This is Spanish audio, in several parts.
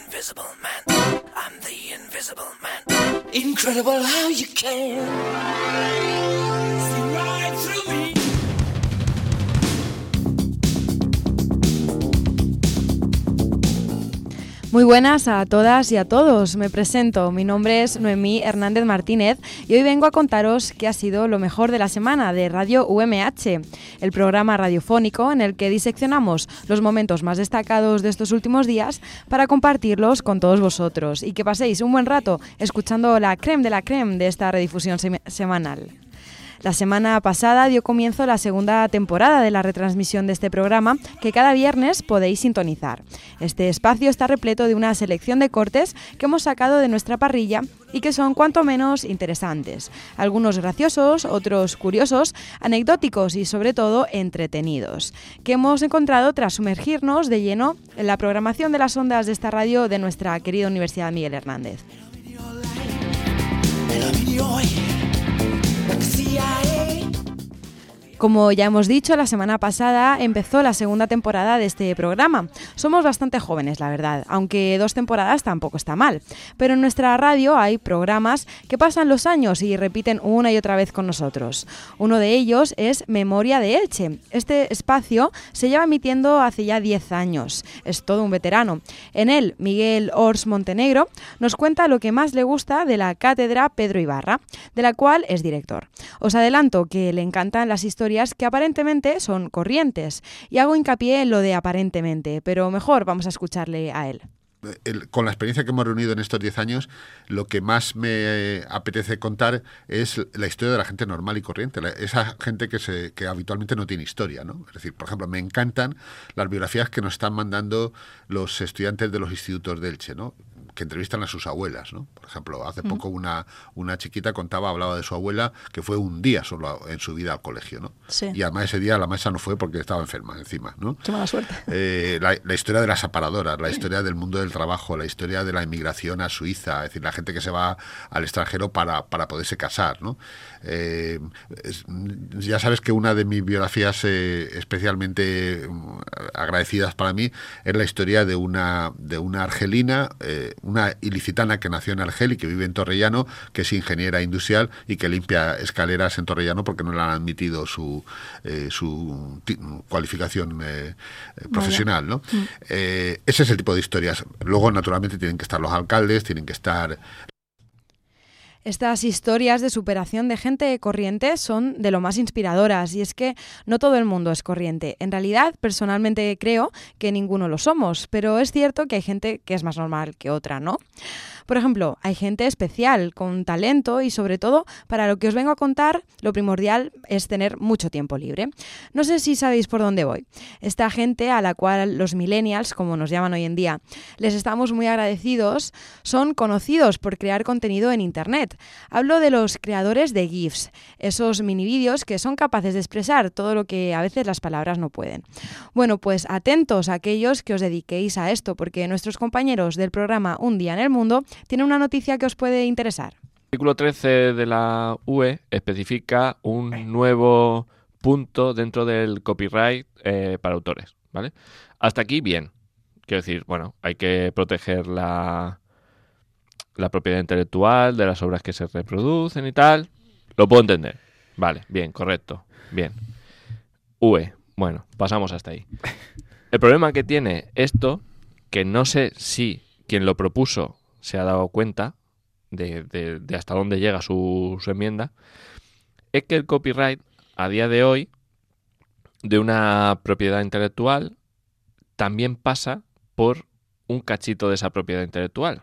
Invisible Man. I'm the Invisible Man. Incredible how you can see right through me. Muy buenas a todas y a todos. Me presento, mi nombre es Noemí Hernández Martínez y hoy vengo a contaros qué ha sido lo mejor de la semana de Radio UMH, el programa radiofónico en el que diseccionamos los momentos más destacados de estos últimos días para compartirlos con todos vosotros y que paséis un buen rato escuchando la crème de esta redifusión semanal. La semana pasada dio comienzo la segunda temporada de la retransmisión de este programa que cada viernes podéis sintonizar. Este espacio está repleto de una selección de cortes que hemos sacado de nuestra parrilla y que son cuanto menos interesantes. Algunos graciosos, otros curiosos, anecdóticos y sobre todo entretenidos, que hemos encontrado tras sumergirnos de lleno en la programación de las ondas de esta radio de nuestra querida Universidad Miguel Hernández. Como ya hemos dicho, la semana pasada empezó la segunda temporada de este programa. Somos bastante jóvenes, la verdad, aunque 2 temporadas tampoco está mal. Pero en nuestra radio hay programas que pasan los años y repiten una y otra vez con nosotros. Uno de ellos es Memoria de Elche. Este espacio se lleva emitiendo hace ya 10 años. Es todo un veterano. En él, Miguel Ors Montenegro nos cuenta lo que más le gusta de la cátedra Pedro Ibarra, de la cual es director. Os adelanto que le encantan las historias que aparentemente son corrientes, y hago hincapié en lo de aparentemente, pero mejor vamos a escucharle a él. Con la experiencia que hemos reunido en estos 10 años, lo que más me apetece contar es la historia de la gente normal y corriente, esa gente que habitualmente no tiene historia, ¿no? Es decir, por ejemplo, me encantan las biografías que nos están mandando los estudiantes de los institutos de Elche, ¿no? Que entrevistan a sus abuelas, ¿no? Por ejemplo, hace poco una chiquita hablaba de su abuela, que fue un día solo en su vida al colegio, ¿no? Sí. Y además ese día la maestra no fue porque estaba enferma encima, ¿no? Qué mala suerte. La historia de las aparadoras, la historia del mundo del trabajo, la historia de la inmigración a Suiza, es decir, la gente que se va al extranjero para poderse casar, ¿no? Ya sabes que una de mis biografías especialmente agradecidas para mí es la historia de una argelina, una ilicitana que nació en Argel y que vive en Torrellano, que es ingeniera industrial y que limpia escaleras en Torrellano porque no le han admitido su cualificación profesional, ¿no? Ese es el tipo de historias. Luego, naturalmente, tienen que estar los alcaldes, tienen que estar... Estas historias de superación de gente corriente son de lo más inspiradoras, y es que no todo el mundo es corriente. En realidad, personalmente creo que ninguno lo somos, pero es cierto que hay gente que es más normal que otra, ¿no? Por ejemplo, hay gente especial, con talento y sobre todo, para lo que os vengo a contar, lo primordial es tener mucho tiempo libre. No sé si sabéis por dónde voy. Esta gente a la cual los millennials, como nos llaman hoy en día, les estamos muy agradecidos, son conocidos por crear contenido en Internet. Hablo de los creadores de GIFs, esos mini vídeos que son capaces de expresar todo lo que a veces las palabras no pueden. Bueno, pues atentos a aquellos que os dediquéis a esto, porque nuestros compañeros del programa Un Día en el Mundo tienen una noticia que os puede interesar. El artículo 13 de la UE especifica un nuevo punto dentro del copyright para autores, ¿vale? Hasta aquí, bien. Quiero decir, bueno, hay que proteger la propiedad intelectual de las obras que se reproducen y tal. Lo puedo entender. Vale, bien, correcto. Bien. UE. Bueno, pasamos hasta ahí. El problema que tiene esto, que no sé si quien lo propuso se ha dado cuenta de hasta dónde llega su enmienda, es que el copyright a día de hoy de una propiedad intelectual también pasa por un cachito de esa propiedad intelectual.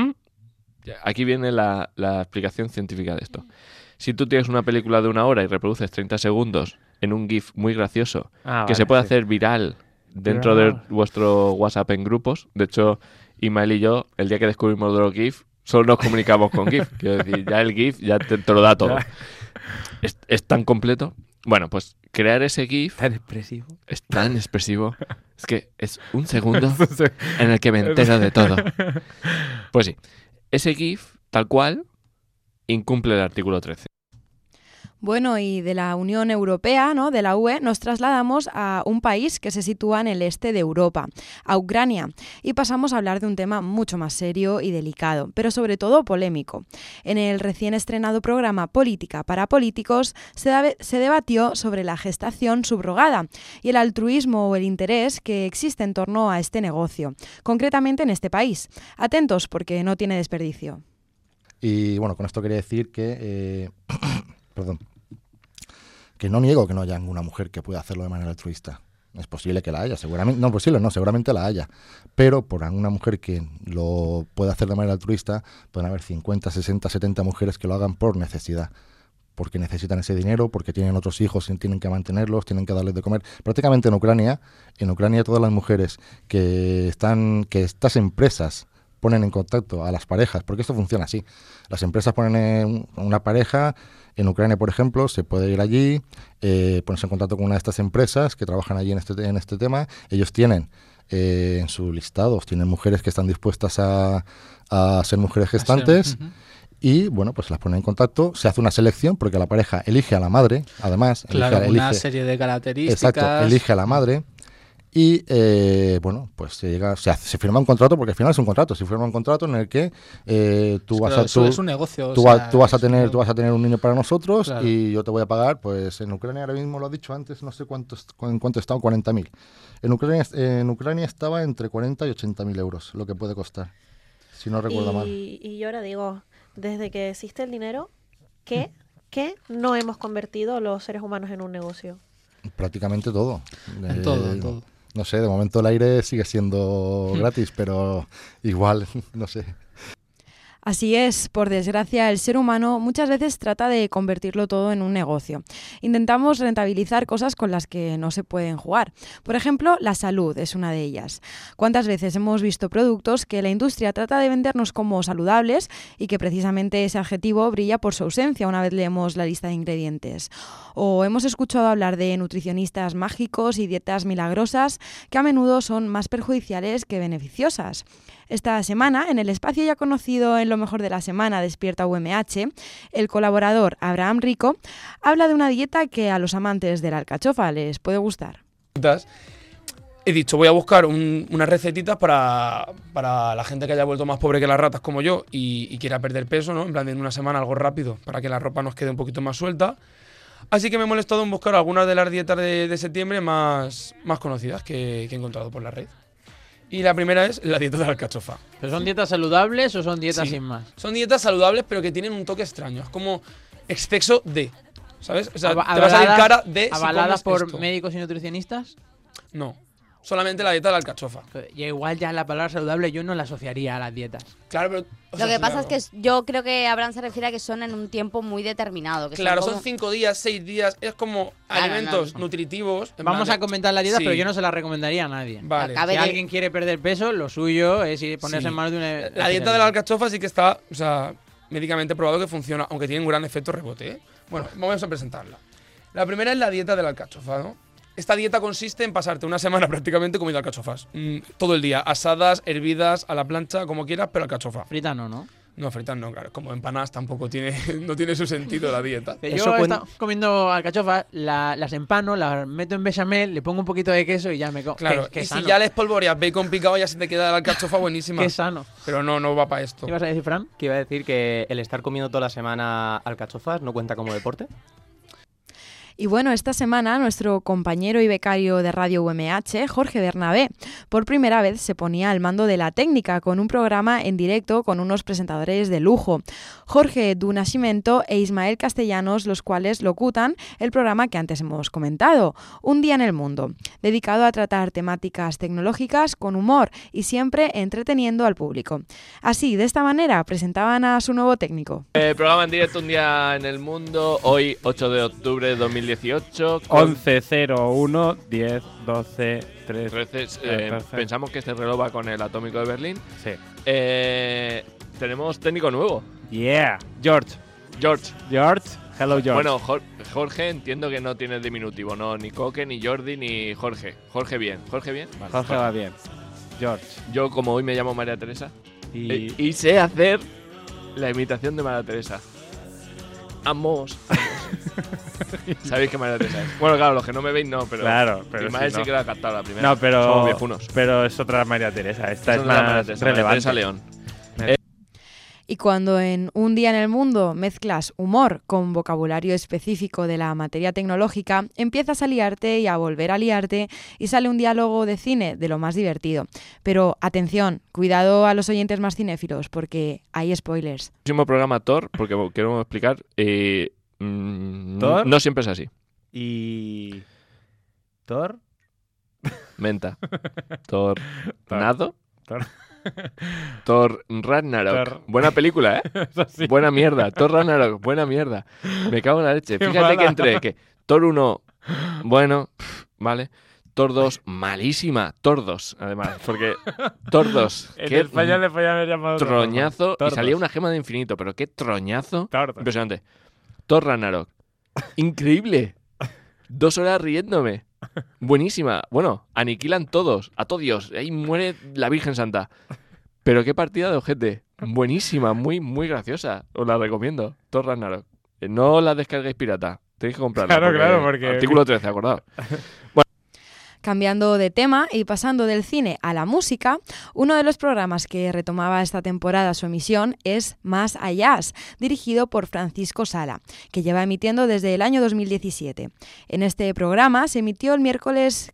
Aquí viene la explicación científica de esto. Si tú tienes una película de 1 hora y reproduces 30 segundos en un GIF muy gracioso que se puede hacer viral dentro de vuestro WhatsApp en grupos, de hecho, Ismael y yo, el día que descubrimos de los GIF, solo nos comunicamos con GIF. Quiero decir, ya el GIF ya te lo da todo. Es tan completo. Bueno, pues crear ese GIF... Tan expresivo. Es tan expresivo. Es que es un segundo en el que me entero de todo. Pues sí, ese GIF, tal cual, incumple el artículo 13. Bueno, y de la Unión Europea, ¿no?, de la UE, nos trasladamos a un país que se sitúa en el este de Europa, a Ucrania, y pasamos a hablar de un tema mucho más serio y delicado, pero sobre todo polémico. En el recién estrenado programa Política para Políticos se debatió sobre la gestación subrogada y el altruismo o el interés que existe en torno a este negocio, concretamente en este país. Atentos porque no tiene desperdicio. Y bueno, con esto quería decir que... perdón. Que no niego que no haya ninguna mujer que pueda hacerlo de manera altruista. Es posible que la haya, seguramente. No, posible no, seguramente la haya. Pero por alguna mujer que lo pueda hacer de manera altruista, pueden haber 50, 60, 70 mujeres que lo hagan por necesidad. Porque necesitan ese dinero, porque tienen otros hijos y tienen que mantenerlos, tienen que darles de comer. Prácticamente en Ucrania todas las mujeres que estas empresas ponen en contacto a las parejas, porque esto funciona así. Las empresas ponen una pareja, en Ucrania, por ejemplo, se puede ir allí, ponerse en contacto con una de estas empresas que trabajan allí en este tema. Ellos tienen en sus listados, tienen mujeres que están dispuestas a ser mujeres gestantes. Y bueno, pues las ponen en contacto, se hace una selección porque la pareja elige a la madre, además. Claro, una serie de características. Exacto, elige a la madre. Y bueno, pues se firma un contrato, porque al final es un contrato. Se firma un contrato en el que es un negocio. Tú vas a tener un niño para nosotros, claro, y yo te voy a pagar, pues en Ucrania ahora mismo, lo has dicho antes, no sé en cuánto está, 40.000. En Ucrania estaba entre 40 y 80.000 euros lo que puede costar, si no recuerdo mal. Y yo ahora digo, desde que existe el dinero, ¿qué no hemos convertido los seres humanos en un negocio? Prácticamente todo. En todo. No sé, de momento el aire sigue siendo gratis, pero igual, no sé. Así es, por desgracia, el ser humano muchas veces trata de convertirlo todo en un negocio. Intentamos rentabilizar cosas con las que no se pueden jugar. Por ejemplo, la salud es una de ellas. ¿Cuántas veces hemos visto productos que la industria trata de vendernos como saludables y que precisamente ese adjetivo brilla por su ausencia una vez leemos la lista de ingredientes? O hemos escuchado hablar de nutricionistas mágicos y dietas milagrosas que a menudo son más perjudiciales que beneficiosas. Esta semana, en el espacio ya conocido en Lo mejor de la semana Despierta UMH, el colaborador Abraham Rico habla de una dieta que a los amantes de la alcachofa les puede gustar. He dicho, voy a buscar unas recetitas para la gente que haya vuelto más pobre que las ratas como yo y quiera perder peso, ¿no? En plan, en una semana algo rápido para que la ropa nos quede un poquito más suelta. Así que me he molestado en buscar algunas de las dietas de septiembre más conocidas que he encontrado por la red. Y la primera es la dieta de la alcachofa. ¿Pero son dietas saludables o son dietas sin más? Son dietas saludables, pero que tienen un toque extraño. Es como exceso de, ¿sabes? O sea, te va a salir cara de... ¿Avaladas por médicos y nutricionistas? No. Solamente la dieta de la alcachofa. Y igual ya la palabra saludable yo no la asociaría a las dietas. Claro, pero... Lo que pasa es que yo creo que Abraham se refiere a que son en un tiempo muy determinado. Que claro, son como... 5 días, 6 días, es como alimentos nutritivos. Vamos a comentar la dieta, pero yo no se la recomendaría a nadie. Vale. Si alguien quiere perder peso, lo suyo es ponerse en manos de una... La dieta de la alcachofa sí que está, o sea, médicamente probado que funciona, aunque tiene un gran efecto rebote, ¿eh? Bueno, vamos a presentarla. La primera es la dieta de la alcachofa, ¿no? Esta dieta consiste en pasarte una semana prácticamente comiendo alcachofas. Todo el día. Asadas, hervidas, a la plancha, como quieras, pero alcachofa. Fritas no. No, fritas no, claro. Como empanadas tampoco no tiene su sentido la dieta. Yo he estado comiendo alcachofas, las empano, las meto en bechamel, le pongo un poquito de queso y ya me como. Claro, y si ya le espolvoreas bacon picado, ya se te queda la alcachofa buenísima. Qué sano. Pero no va para esto. ¿Qué ibas a decir, Fran? Que iba a decir que el estar comiendo toda la semana alcachofas no cuenta como deporte. Y bueno, esta semana nuestro compañero y becario de Radio UMH, Jorge Bernabé, por primera vez se ponía al mando de la técnica con un programa en directo con unos presentadores de lujo, Jorge Du Nascimento e Ismael Castellanos, los cuales locutan el programa que antes hemos comentado, Un día en el mundo, dedicado a tratar temáticas tecnológicas con humor y siempre entreteniendo al público. Así, de esta manera, presentaban a su nuevo técnico. Programa en directo Un día en el mundo, hoy 8 de octubre de 2018. 11:01, 10, 12, 13. Pensamos que este reloj va con el atómico de Berlín. Sí. Tenemos técnico nuevo. Yeah. George. Hello, George. Bueno, Jorge entiendo que no tiene el diminutivo, no, ni Coque, ni Jordi, ni Jorge. Jorge bien. Vale, Jorge va bien. George. Yo, como hoy me llamo María Teresa, y sé hacer la imitación de María Teresa. Amos. Sabéis qué María Teresa es. Bueno, claro, los que no me veis no, pero. Claro, pero Ismael sí, sí que no. la ha captado la primera. No, pero, Somos viejunos. pero es otra María Teresa. Esta es Son de la María más Teresa, relevante. María Teresa León. Y cuando en Un día en el mundo mezclas humor con vocabulario específico de la materia tecnológica, empiezas a liarte y a volver a liarte y sale un diálogo de cine de lo más divertido. Pero atención, cuidado a los oyentes más cinéfilos porque hay spoilers. El próximo programa Thor, porque quiero explicar, ¿Thor? no siempre es así. Y... ¿Thor? Menta. Tornado. Thor. Thor Ragnarok. Thor. Buena película, ¿eh? Eso sí. Buena mierda. Thor Ragnarok, buena mierda. Me cago en la leche. Qué Fíjate mala. que entre Thor 1, bueno, vale. Thor 2, malísima. Thor 2, además. Porque Thor 2, En qué España le podían haber llamado otra forma. troñazo. Thor Y salía 2. una gema de infinito, pero qué troñazo. Thor 2. Impresionante. Thor Ragnarok. Increíble. 2 horas riéndome. Buenísima. Bueno, aniquilan todos. A todos. Ahí muere la Virgen Santa. Pero qué partida de ojete. Buenísima. Muy, muy graciosa. Os la recomiendo. Thor Ragnarok. No la descarguéis pirata. Tenéis que comprarla. Claro, porque... Artículo 13, acordado. Cambiando de tema y pasando del cine a la música, uno de los programas que retomaba esta temporada su emisión es Más Allá, dirigido por Francisco Sala, que lleva emitiendo desde el año 2017. En este programa se emitió el miércoles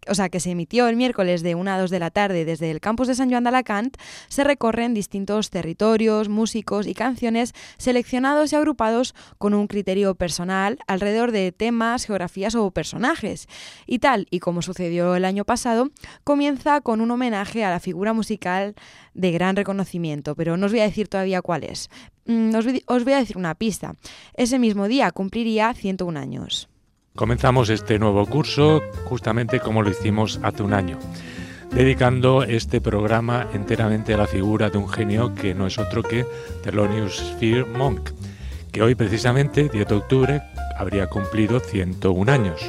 de 1 a 2 de la tarde desde el campus de Sant Joan d'Alacant. Se recorren distintos territorios, músicos y canciones seleccionados y agrupados con un criterio personal alrededor de temas, geografías o personajes. Y tal y como sucedió el año pasado, comienza con un homenaje a la figura musical de gran reconocimiento, pero no os voy a decir todavía cuál es. Os voy a decir una pista. Ese mismo día cumpliría 101 años. Comenzamos este nuevo curso justamente como lo hicimos hace un año, dedicando este programa enteramente a la figura de un genio que no es otro que Thelonious Monk, que hoy precisamente, 10 de octubre, habría cumplido 101 años.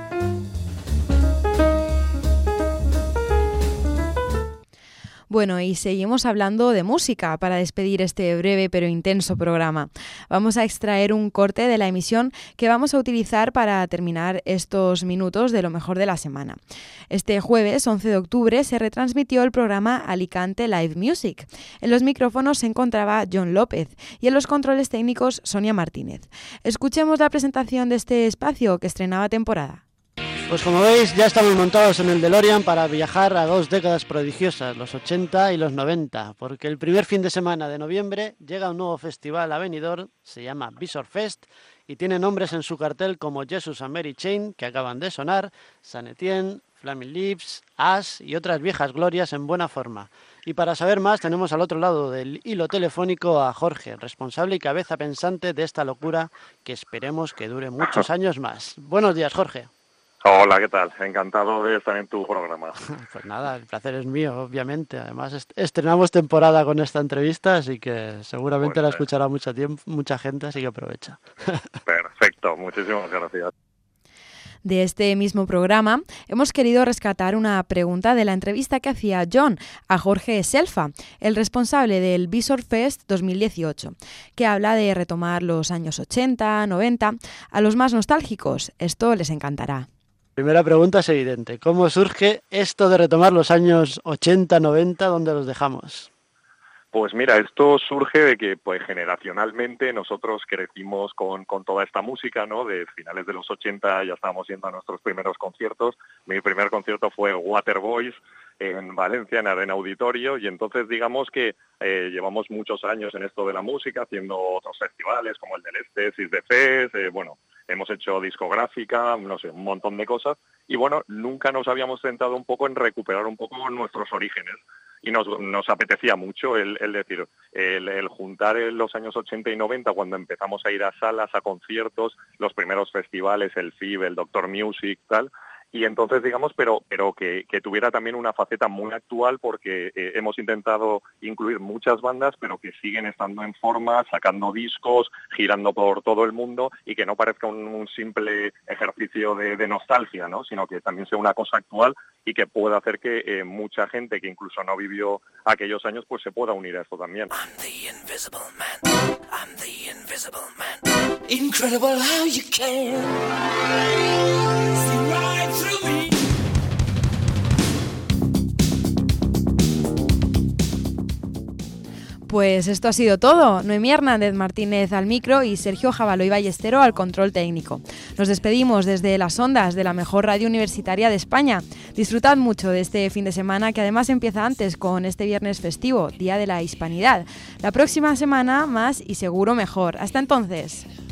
Bueno, y seguimos hablando de música para despedir este breve pero intenso programa. Vamos a extraer un corte de la emisión que vamos a utilizar para terminar estos minutos de lo mejor de la semana. Este jueves 11 de octubre se retransmitió el programa Alicante Live Music. En los micrófonos se encontraba John López y en los controles técnicos Sonia Martínez. Escuchemos la presentación de este espacio que estrenaba temporada. Pues como veis, ya estamos montados en el DeLorean para viajar a 2 décadas prodigiosas, los 80 y los 90, porque el primer fin de semana de noviembre llega un nuevo festival a Benidorm, se llama Visor Fest, y tiene nombres en su cartel como Jesus and Mary Chain, que acaban de sonar, Saint Etienne, Flaming Lips, Ash y otras viejas glorias en buena forma. Y para saber más tenemos al otro lado del hilo telefónico a Jorge, responsable y cabeza pensante de esta locura que esperemos que dure muchos años más. Buenos días, Jorge. Hola, ¿qué tal? Encantado de estar en tu programa. Pues nada, el placer es mío, obviamente. Además, estrenamos temporada con esta entrevista, así que seguramente Pues, la escuchará mucha gente, así que aprovecha. Perfecto, muchísimas gracias. De este mismo programa hemos querido rescatar una pregunta de la entrevista que hacía John a Jorge Selfa, el responsable del Visor Fest 2018, que habla de retomar los años 80, 90, a los más nostálgicos. Esto les encantará. Primera pregunta es evidente. ¿Cómo surge esto de retomar los años 80, 90, donde los dejamos? Pues mira, esto surge de que pues generacionalmente nosotros crecimos con toda esta música, ¿no? De finales de los 80 ya estábamos yendo a nuestros primeros conciertos. Mi primer concierto fue Waterboys en Valencia, en Arena Auditorio, y entonces digamos que llevamos muchos años en esto de la música, haciendo otros festivales como el del Este, Sis de Fest, hemos hecho discográfica, no sé, un montón de cosas, y bueno, nunca nos habíamos centrado un poco en recuperar un poco nuestros orígenes. Y nos apetecía mucho el decir, el juntar los años 80 y 90 cuando empezamos a ir a salas, a conciertos, los primeros festivales, el FIB, el Doctor Music, tal, Y entonces, digamos, pero que tuviera también una faceta muy actual, porque hemos intentado incluir muchas bandas, pero que siguen estando en forma, sacando discos, girando por todo el mundo, y que no parezca un simple ejercicio de nostalgia, ¿no? Sino que también sea una cosa actual y que pueda hacer que mucha gente que incluso no vivió aquellos años, pues se pueda unir a esto también. I'm the invisible man. I'm the invisible man. Incredible how you can see right through me. Pues esto ha sido todo. Noemí Hernández Martínez al micro y Sergio Jabaloy Ballestero al control técnico. Nos despedimos desde las ondas de la mejor radio universitaria de España. Disfrutad mucho de este fin de semana, que además empieza antes con este viernes festivo, Día de la Hispanidad. La próxima semana más y seguro mejor. Hasta entonces.